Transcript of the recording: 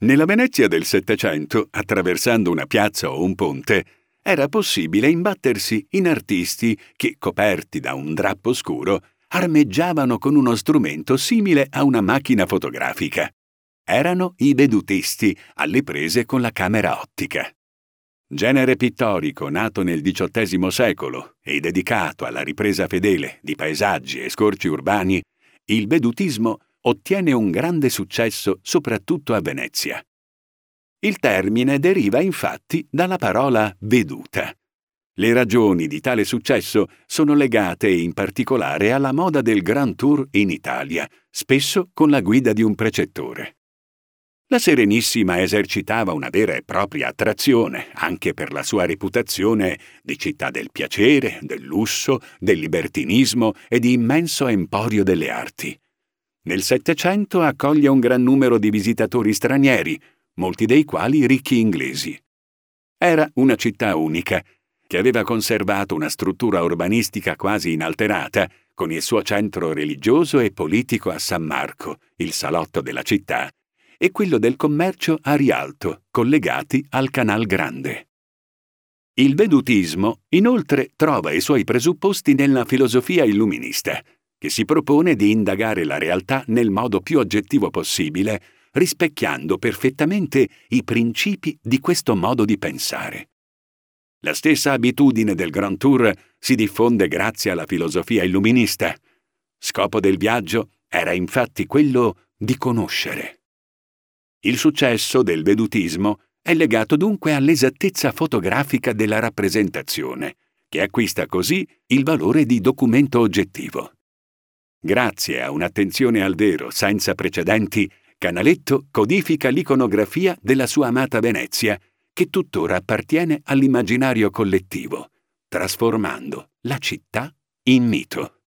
Nella Venezia del Settecento, attraversando una piazza o un ponte, era possibile imbattersi in artisti che, coperti da un drappo scuro, armeggiavano con uno strumento simile a una macchina fotografica. Erano i vedutisti, alle prese con la camera ottica. Genere pittorico nato nel XVIII secolo e dedicato alla ripresa fedele di paesaggi e scorci urbani, il vedutismo ottiene un grande successo soprattutto a Venezia. Il termine deriva infatti dalla parola veduta. Le ragioni di tale successo sono legate in particolare alla moda del Grand Tour in Italia, spesso con la guida di un precettore. La Serenissima esercitava una vera e propria attrazione, anche per la sua reputazione di città del piacere, del lusso, del libertinismo e di immenso emporio delle arti. Nel Settecento accoglie un gran numero di visitatori stranieri, molti dei quali ricchi inglesi. Era una città unica, che aveva conservato una struttura urbanistica quasi inalterata, con il suo centro religioso e politico a San Marco, il salotto della città, e quello del commercio a Rialto, collegati al Canal Grande. Il vedutismo, inoltre, trova i suoi presupposti nella filosofia illuminista, che si propone di indagare la realtà nel modo più oggettivo possibile, rispecchiando perfettamente i principi di questo modo di pensare. La stessa abitudine del Grand Tour si diffonde grazie alla filosofia illuminista. Scopo del viaggio era infatti quello di conoscere. Il successo del vedutismo è legato dunque all'esattezza fotografica della rappresentazione, che acquista così il valore di documento oggettivo. Grazie a un'attenzione al vero senza precedenti, Canaletto codifica l'iconografia della sua amata Venezia, che tuttora appartiene all'immaginario collettivo, trasformando la città in mito.